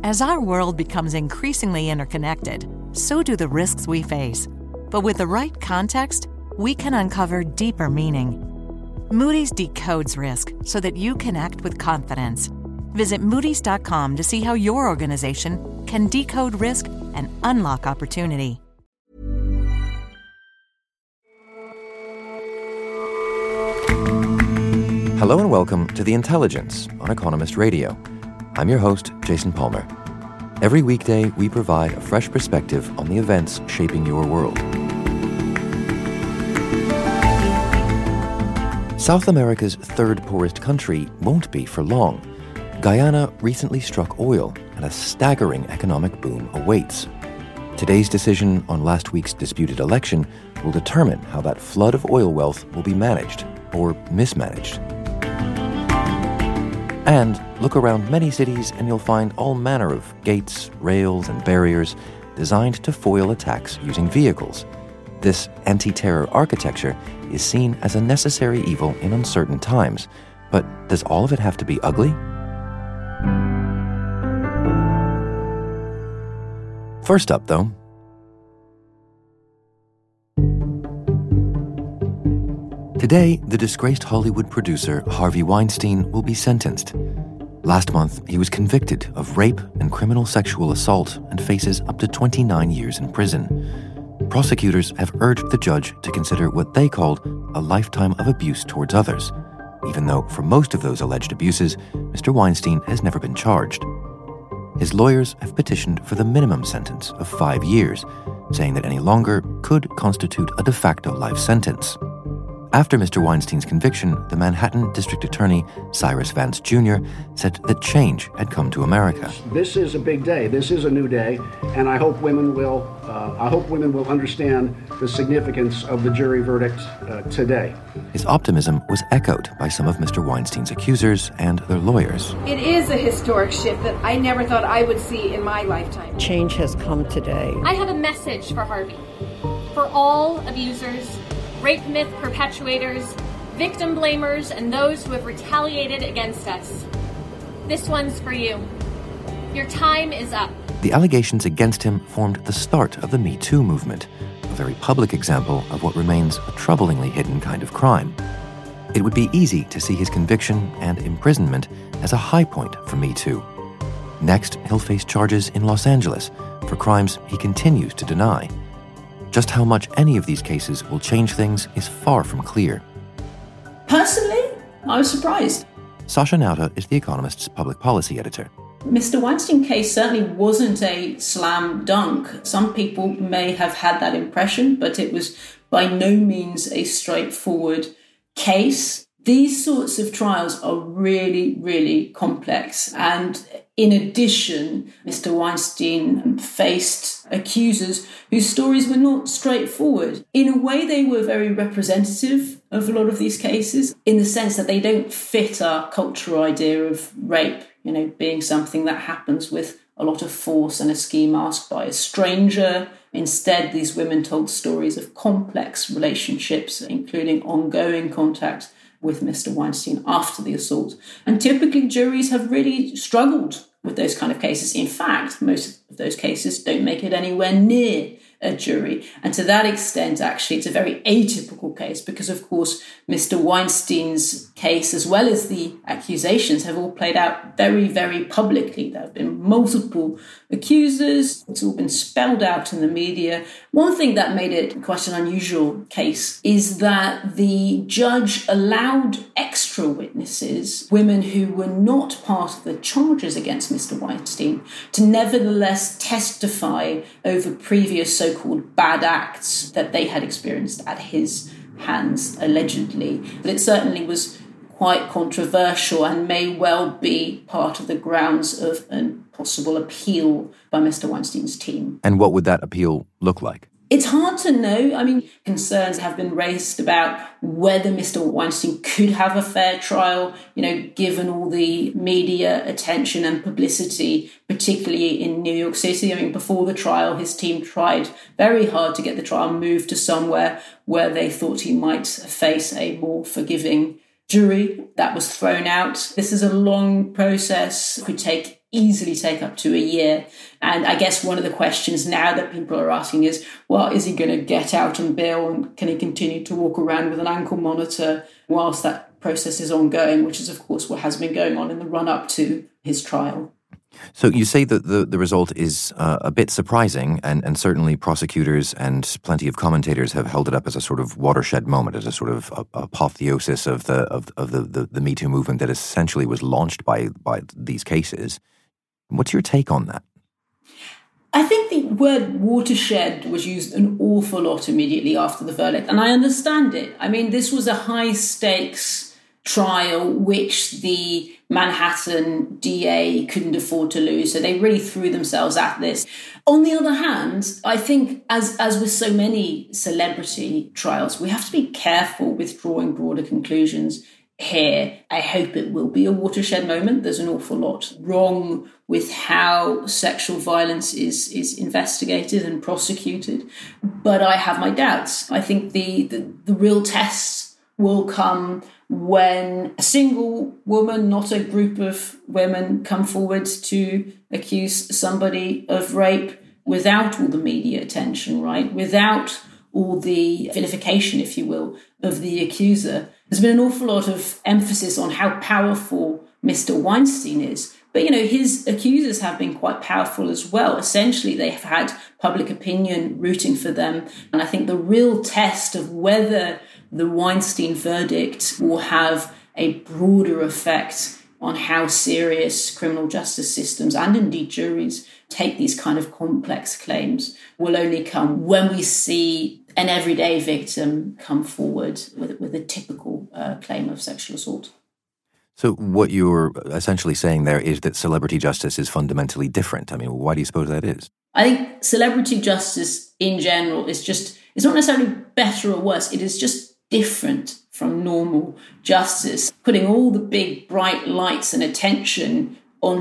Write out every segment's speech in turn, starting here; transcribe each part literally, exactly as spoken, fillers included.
As our world becomes increasingly interconnected, so do the risks we face. But with the right context, we can uncover deeper meaning. Moody's decodes risk so that you can act with confidence. Visit Moody's dot com to see how your organization can decode risk and unlock opportunity. Hello and welcome to The Intelligence on Economist Radio. I'm your host, Jason Palmer. Every weekday, we provide a fresh perspective on the events shaping your world. South America's third poorest country won't be for long. Guyana recently struck oil, and a staggering economic boom awaits. Today's decision on last week's disputed election will determine how that flood of oil wealth will be managed or mismanaged. And look around many cities and you'll find all manner of gates, rails, and barriers designed to foil attacks using vehicles. This anti-terror architecture is seen as a necessary evil in uncertain times. But does all of it have to be ugly? First up, though, today, the disgraced Hollywood producer Harvey Weinstein will be sentenced. Last month, he was convicted of rape and criminal sexual assault and faces up to twenty-nine years in prison. Prosecutors have urged the judge to consider what they called a lifetime of abuse towards others, even though for most of those alleged abuses, Mister Weinstein has never been charged. His lawyers have petitioned for the minimum sentence of five years, saying that any longer could constitute a de facto life sentence. After Mister Weinstein's conviction, the Manhattan District Attorney, Cyrus Vance Junior, said that change had come to America. This is a big day. This is a new day, and I hope women will. Uh, I hope women will understand the significance of the jury verdict uh, today. His optimism was echoed by some of Mister Weinstein's accusers and their lawyers. It is a historic shift that I never thought I would see in my lifetime. Change has come today. I have a message for Harvey, for all abusers, rape myth perpetuators, victim blamers, and those who have retaliated against us. This one's for you. Your time is up. The allegations against him formed the start of the Me Too movement, a very public example of what remains a troublingly hidden kind of crime. It would be easy to see his conviction and imprisonment as a high point for Me Too. Next, he'll face charges in Los Angeles for crimes he continues to deny. Just how much any of these cases will change things is far from clear. Personally, I was surprised. Sasha Nauta is The Economist's public policy editor. Mister Weinstein case certainly wasn't a slam dunk. Some people may have had that impression, but it was by no means a straightforward case. These sorts of trials are really, really complex. And in addition, Mister Weinstein faced accusers whose stories were not straightforward. In a way, they were very representative of a lot of these cases, in the sense that they don't fit our cultural idea of rape, you know, being something that happens with a lot of force and a ski mask by a stranger. Instead, these women told stories of complex relationships, including ongoing contact with Mister Weinstein after the assault. And typically juries have really struggled with those kind of cases. In fact, most of those cases don't make it anywhere near a jury. And to that extent, actually, it's a very atypical case because, of course, Mister Weinstein's case, as well as the accusations, have all played out very, very publicly. There have been multiple accusers. It's all been spelled out in the media. One thing that made it quite an unusual case is that the judge allowed extra witnesses, women who were not part of the charges against Mister Weinstein, to nevertheless testify over previous so-called bad acts that they had experienced at his hands, allegedly. But it certainly was quite controversial and may well be part of the grounds of a possible appeal by Mister Weinstein's team. And what would that appeal look like? It's hard to know. I mean, concerns have been raised about whether Mister Weinstein could have a fair trial, you know, given all the media attention and publicity, particularly in New York City. I mean, before the trial, his team tried very hard to get the trial moved to somewhere where they thought he might face a more forgiving jury. That was thrown out. This is a long process. It could take easily take up to a year. And I guess one of the questions now that people are asking is, well, is he going to get out on bail and can he continue to walk around with an ankle monitor whilst that process is ongoing, which is, of course, what has been going on in the run-up to his trial. So you say that the, the result is uh, a bit surprising, and, and certainly prosecutors and plenty of commentators have held it up as a sort of watershed moment, as a sort of a, apotheosis of the of, of the, the, the Me Too movement that essentially was launched by by these cases. What's your take on that? I think the word watershed was used an awful lot immediately after the verdict, and I understand it. I mean, this was a high-stakes trial which the Manhattan D A couldn't afford to lose, so they really threw themselves at this. On the other hand, I think, as, as with so many celebrity trials, we have to be careful with drawing broader conclusions here. I hope it will be a watershed moment. There's an awful lot wrong with how sexual violence is, is investigated and prosecuted, but I have my doubts. I think the, the, the real test will come when a single woman, not a group of women, come forward to accuse somebody of rape without all the media attention, right? Without all the vilification, if you will, of the accuser. There's been an awful lot of emphasis on how powerful Mister Weinstein is. But, you know, his accusers have been quite powerful as well. Essentially, they have had public opinion rooting for them. And I think the real test of whether the Weinstein verdict will have a broader effect on how serious criminal justice systems and indeed juries take these kind of complex claims will only come when we see an everyday victim come forward with, with a typical uh, claim of sexual assault. So what you're essentially saying there is that celebrity justice is fundamentally different. I mean, why do you suppose that is? I think celebrity justice in general is just, it's not necessarily better or worse. It is just different from normal justice, putting all the big bright lights and attention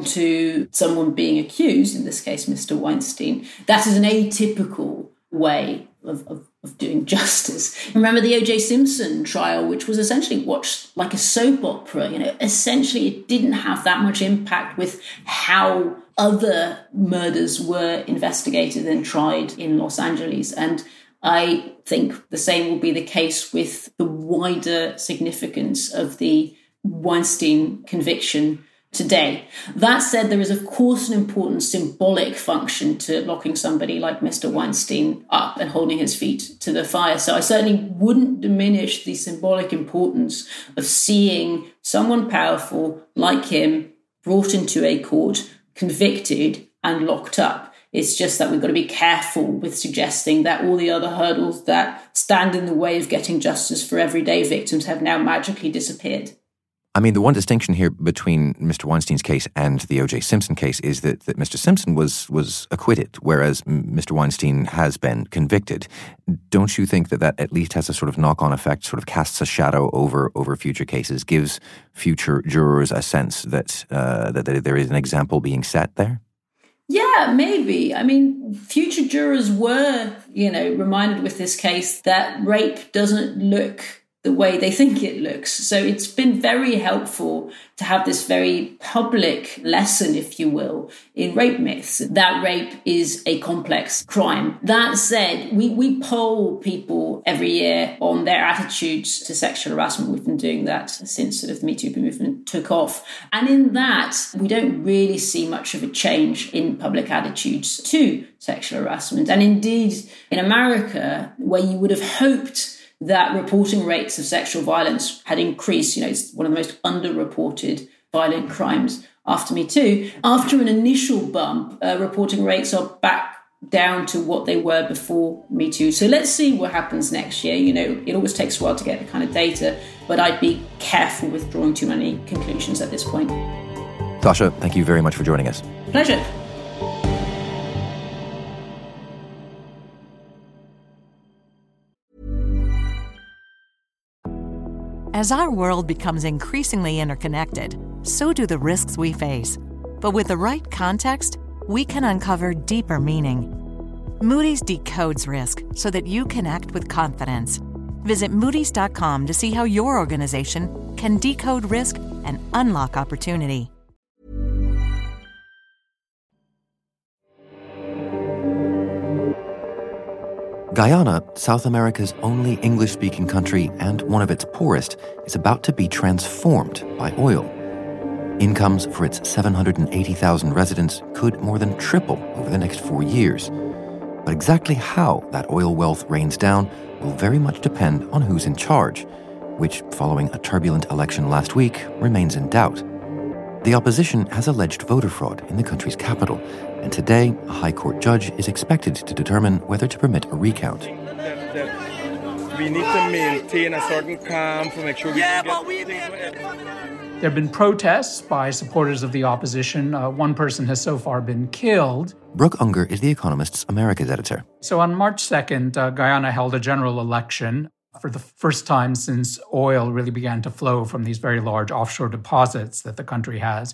onto someone being accused, in this case, Mister Weinstein. That is an atypical way of, of, of doing justice. Remember the O J Simpson trial, which was essentially watched like a soap opera. You know, essentially it didn't have that much impact with how other murders were investigated and tried in Los Angeles. And I think the same will be the case with the wider significance of the Weinstein conviction today. That said, there is, of course, an important symbolic function to locking somebody like Mister Weinstein up and holding his feet to the fire. So I certainly wouldn't diminish the symbolic importance of seeing someone powerful like him brought into a court, convicted and locked up. It's just that we've got to be careful with suggesting that all the other hurdles that stand in the way of getting justice for everyday victims have now magically disappeared. I mean, the one distinction here between Mister Weinstein's case and the O J Simpson case is that, that Mister Simpson was was acquitted, whereas Mister Weinstein has been convicted. Don't you think that that at least has a sort of knock-on effect, sort of casts a shadow over over future cases, gives future jurors a sense that uh, that, that there is an example being set there? Yeah, maybe. I mean, future jurors were, you know, reminded with this case that rape doesn't look the way they think it looks. So it's been very helpful to have this very public lesson, if you will, in rape myths, that rape is a complex crime. That said, we, we poll people every year on their attitudes to sexual harassment. We've been doing that since sort of the Me Too movement took off. And in that, we don't really see much of a change in public attitudes to sexual harassment. And indeed, in America, where you would have hoped that reporting rates of sexual violence had increased. You know, it's one of the most underreported violent crimes after Me Too. After an initial bump, uh, reporting rates are back down to what they were before Me Too. So let's see what happens next year. You know, it always takes a while to get the kind of data, but I'd be careful with drawing too many conclusions at this point. Sasha, thank you very much for joining us. Pleasure. As our world becomes increasingly interconnected, so do the risks we face. But with the right context, we can uncover deeper meaning. Moody's decodes risk so that you can act with confidence. Visit Moody's dot com to see how your organization can decode risk and unlock opportunity. Guyana, South America's only English-speaking country and one of its poorest, is about to be transformed by oil. Incomes for its seven hundred eighty thousand residents could more than triple over the next four years. But exactly how that oil wealth rains down will very much depend on who's in charge, which, following a turbulent election last week, remains in doubt. The opposition has alleged voter fraud in the country's capital, and today a High Court judge is expected to determine whether to permit a recount. That, that we need to maintain a certain calm to make sure we yeah, can get... There have been protests by supporters of the opposition. Uh, one person has so far been killed. Brooke Unger is The Economist's Americas editor. So on March second, uh, Guyana held a general election for the first time since oil really began to flow from these very large offshore deposits that the country has.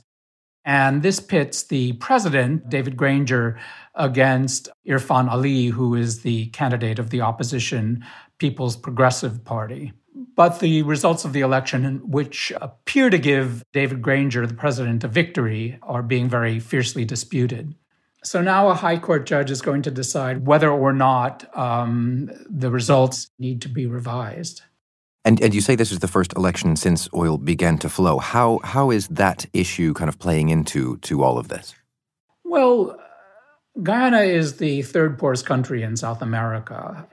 And this pits the president, David Granger, against Irfan Ali, who is the candidate of the opposition People's Progressive Party. But the results of the election, which appear to give David Granger, the president, a victory, are being very fiercely disputed. So now a High Court judge is going to decide whether or not um, the results need to be revised. And and you say this is the first election since oil began to flow. How how is that issue kind of playing into to all of this? Well, Guyana is the third poorest country in South America,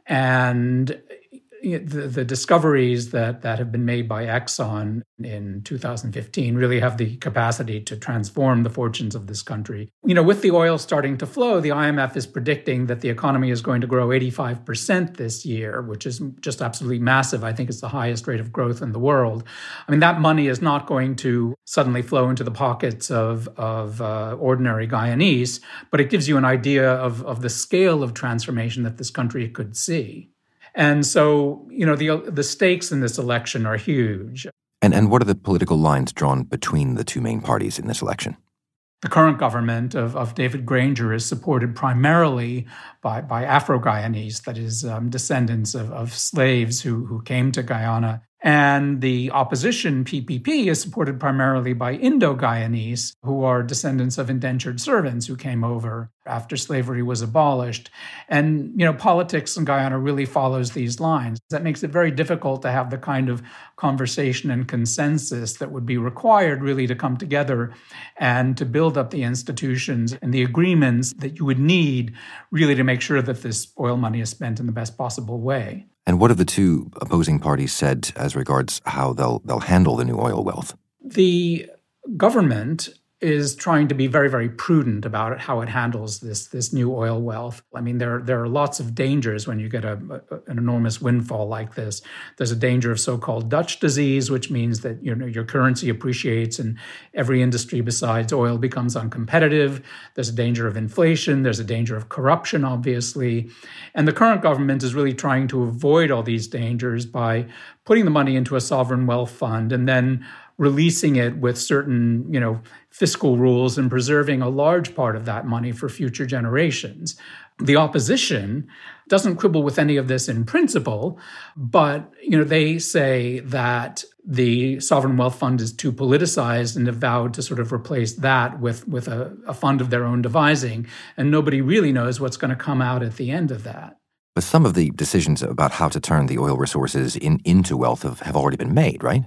and the, the discoveries that, that have been made by Exxon in two thousand fifteen really have the capacity to transform the fortunes of this country. You know, with the oil starting to flow, the I M F is predicting that the economy is going to grow eighty-five percent this year, which is just absolutely massive. I think it's the highest rate of growth in the world. I mean, that money is not going to suddenly flow into the pockets of, of uh, ordinary Guyanese, but it gives you an idea of, of the scale of transformation that this country could see. And so, you know, the the stakes in this election are huge. And and what are the political lines drawn between the two main parties in this election? The current government of, of David Granger is supported primarily by, by Afro-Guyanese, that is, um, descendants of, of slaves who, who came to Guyana. And the opposition, P P P, is supported primarily by Indo-Guyanese, who are descendants of indentured servants who came over after slavery was abolished. And, you know, politics in Guyana really follows these lines. That makes it very difficult to have the kind of conversation and consensus that would be required really to come together and to build up the institutions and the agreements that you would need really to make sure that this oil money is spent in the best possible way. And what have the two opposing parties said as regards how they'll they'll handle the new oil wealth? The government is trying to be very, very prudent about how it handles this this new oil wealth. I mean, there, there are lots of dangers when you get a, a, an enormous windfall like this. There's a danger of so-called Dutch disease, which means that, you know, your currency appreciates and every industry besides oil becomes uncompetitive. There's a danger of inflation. There's a danger of corruption, obviously. And the current government is really trying to avoid all these dangers by putting the money into a sovereign wealth fund and then releasing it with certain, you know, fiscal rules and preserving a large part of that money for future generations. The opposition doesn't quibble with any of this in principle, but, you know, they say that the sovereign wealth fund is too politicized and have vowed to sort of replace that with, with a, a fund of their own devising. And nobody really knows what's going to come out at the end of that. But some of the decisions about how to turn the oil resources in, into wealth have, have already been made, right?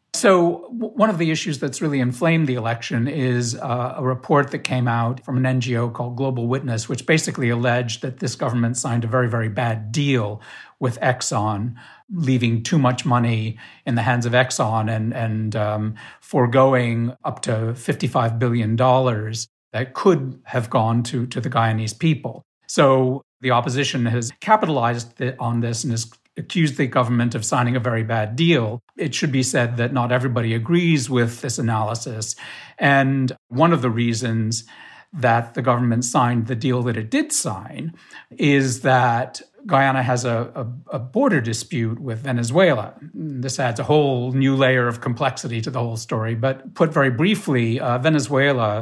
So one of the issues that's really inflamed the election is uh, a report that came out from an N G O called Global Witness, which basically alleged that this government signed a very, very bad deal with Exxon, leaving too much money in the hands of Exxon and, and um, foregoing up to fifty-five billion dollars that could have gone to, to the Guyanese people. So the opposition has capitalized on this and has accused the government of signing a very bad deal. It should be said that not everybody agrees with this analysis. And one of the reasons that the government signed the deal that it did sign is that Guyana has a, a, a border dispute with Venezuela. This adds a whole new layer of complexity to the whole story. But put very briefly, uh, Venezuela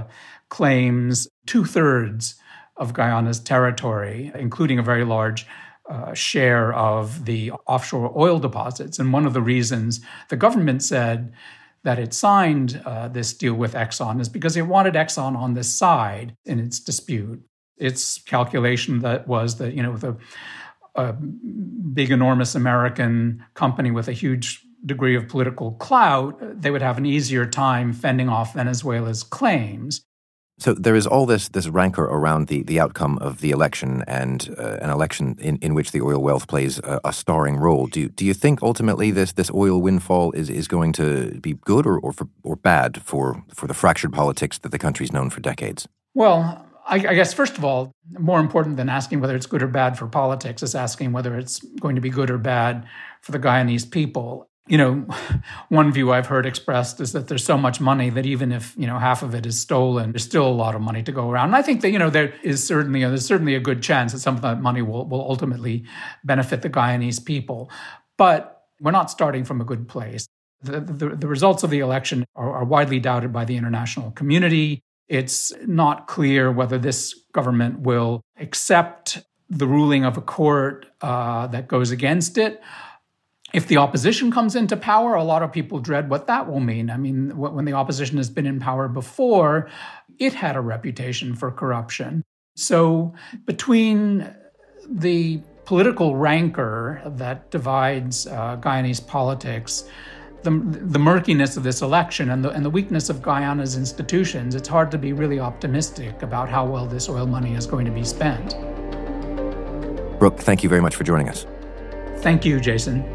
claims two-thirds of Guyana's territory, including a very large Uh, share of the offshore oil deposits. And one of the reasons the government said that it signed uh, this deal with Exxon is because it wanted Exxon on this side in its dispute. Its calculation that was that, you know, with a, a big, enormous American company with a huge degree of political clout, they would have an easier time fending off Venezuela's claims. So there is all this this rancor around the, the outcome of the election, and uh, an election in, in which the oil wealth plays a, a starring role. Do you, do you think ultimately this this oil windfall is, is going to be good or or, for, or bad for, for the fractured politics that the country's known for decades? Well, I, I guess, first of all, more important than asking whether it's good or bad for politics is asking whether it's going to be good or bad for the Guyanese people. You know, one view I've heard expressed is that there's so much money that even if, you know, half of it is stolen, there's still a lot of money to go around. And I think that, you know, there is certainly, there's certainly a good chance that some of that money will, will ultimately benefit the Guyanese people. But we're not starting from a good place. The, the, the results of the election are, are widely doubted by the international community. It's not clear whether this government will accept the ruling of a court uh, that goes against it. If the opposition comes into power, a lot of people dread what that will mean. I mean, when the opposition has been in power before, it had a reputation for corruption. So between the political rancor that divides uh, Guyanese politics, the, the murkiness of this election, and the, and the weakness of Guyana's institutions, it's hard to be really optimistic about how well this oil money is going to be spent. Brooke, thank you very much for joining us. Thank you, Jason.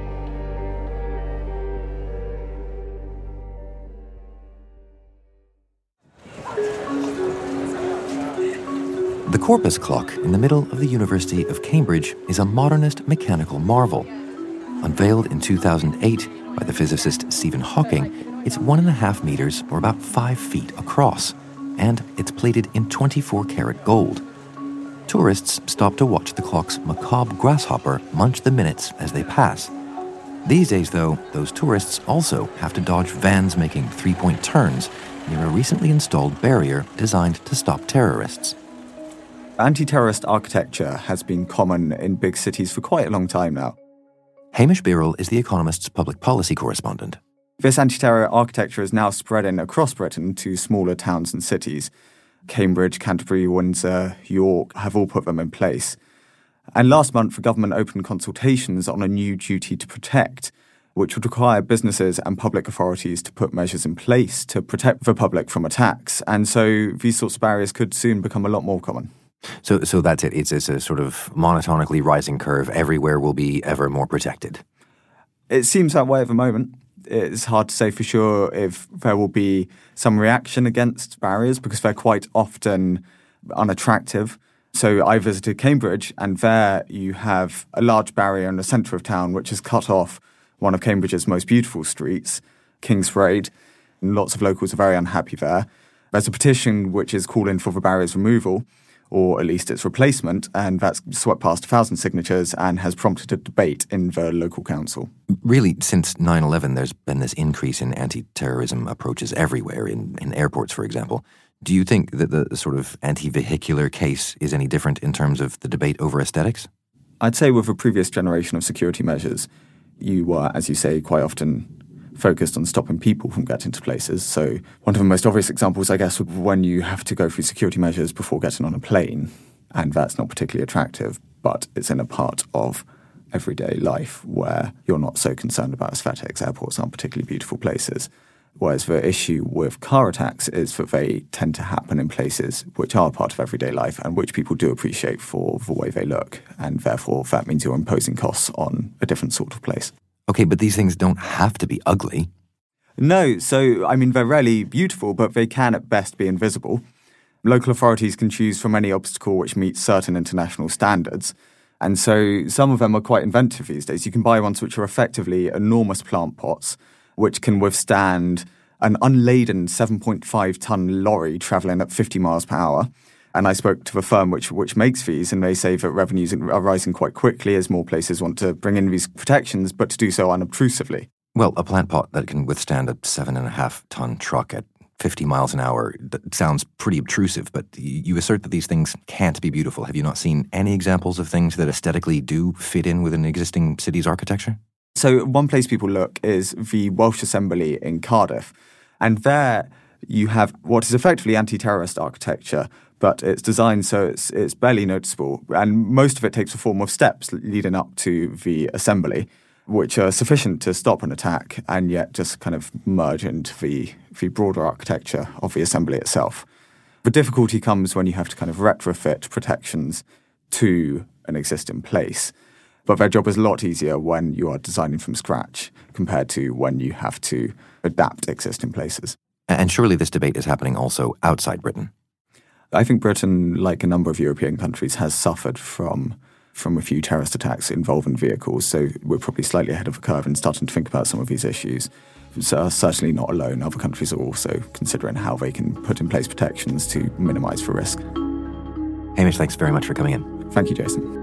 The Corpus clock in the middle of the University of Cambridge is a modernist mechanical marvel. Unveiled in two thousand eight by the physicist Stephen Hawking, it's one and a half meters, or about five feet across, and it's plated in twenty-four karat gold. Tourists stop to watch the clock's macabre grasshopper munch the minutes as they pass. These days, though, those tourists also have to dodge vans making three-point turns near a recently installed barrier designed to stop terrorists. Anti-terrorist architecture has been common in big cities for quite a long time now. Hamish Birrell is The Economist's public policy correspondent. This anti-terror architecture is now spreading across Britain to smaller towns and cities. Cambridge, Canterbury, Windsor, York have all put them in place. And last month, the government opened consultations on a new duty to protect, which would require businesses and public authorities to put measures in place to protect the public from attacks. And so these sorts of barriers could soon become a lot more common. So so that's it. It's, it's a sort of monotonically rising curve. Everywhere will be ever more protected. It seems that way at the moment. It's hard to say for sure if there will be some reaction against barriers because they're quite often unattractive. So I visited Cambridge, and there you have a large barrier in the centre of town which has cut off one of Cambridge's most beautiful streets, Kingsparade. And lots of locals are very unhappy there. There's a petition which is calling for the barrier's removal, or at least its replacement, and that's swept past a thousand signatures and has prompted a debate in the local council. Really, since nine eleven, there's been this increase in anti-terrorism approaches everywhere, in, in airports, for example. Do you think that the sort of anti-vehicular case is any different in terms of the debate over aesthetics? I'd say with a previous generation of security measures, you were, as you say, quite often focused on stopping people from getting to places. So one of the most obvious examples, I guess, would be when you have to go through security measures before getting on a plane, and that's not particularly attractive, but it's in a part of everyday life where you're not so concerned about aesthetics. Airports aren't particularly beautiful places. Whereas the issue with car attacks is that they tend to happen in places which are part of everyday life and which people do appreciate for the way they look, and therefore that means you're imposing costs on a different sort of place. Okay, but these things don't have to be ugly. No, so, I mean, they're rarely beautiful, but they can at best be invisible. Local authorities can choose from any obstacle which meets certain international standards. And so some of them are quite inventive these days. You can buy ones which are effectively enormous plant pots, which can withstand an unladen seven point five tonne lorry travelling at fifty miles per hour. And I spoke to the firm which which makes these, and they say that revenues are rising quite quickly as more places want to bring in these protections, but to do so unobtrusively. Well, a plant pot that can withstand a seven and a half ton truck at fifty miles an hour sounds pretty obtrusive, but you assert that these things can't be beautiful. Have you not seen any examples of things that aesthetically do fit in with an existing city's architecture? So one place people look is the Welsh Assembly in Cardiff, and there you have what is effectively anti-terrorist architecture, but it's designed so it's it's barely noticeable, and most of it takes the form of steps leading up to the assembly, which are sufficient to stop an attack and yet just kind of merge into the, the broader architecture of the assembly itself. The difficulty comes when you have to kind of retrofit protections to an existing place. But their job is a lot easier when you are designing from scratch compared to when you have to adapt existing places. And surely this debate is happening also outside Britain. I think Britain, like a number of European countries, has suffered from from a few terrorist attacks involving vehicles. So we're probably slightly ahead of the curve in starting to think about some of these issues. So certainly not alone. Other countries are also considering how they can put in place protections to minimise the risk. Hamish, thanks very much for coming in. Thank you, Jason.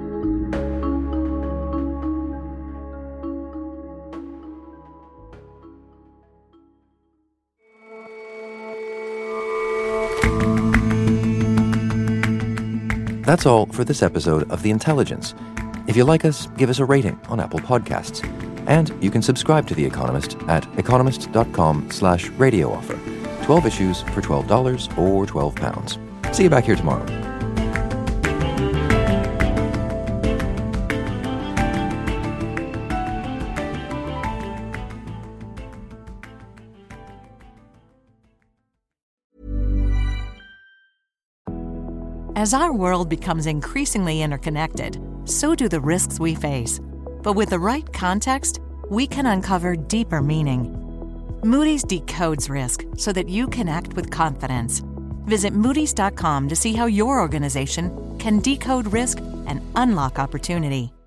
That's all for this episode of The Intelligence. If you like us, give us a rating on Apple Podcasts. And you can subscribe to The Economist at economist.com slash radio offer. twelve issues for twelve dollars or twelve pounds. See you back here tomorrow. As our world becomes increasingly interconnected, so do the risks we face. But with the right context, we can uncover deeper meaning. Moody's decodes risk so that you can act with confidence. Visit Moody's dot com to see how your organization can decode risk and unlock opportunity.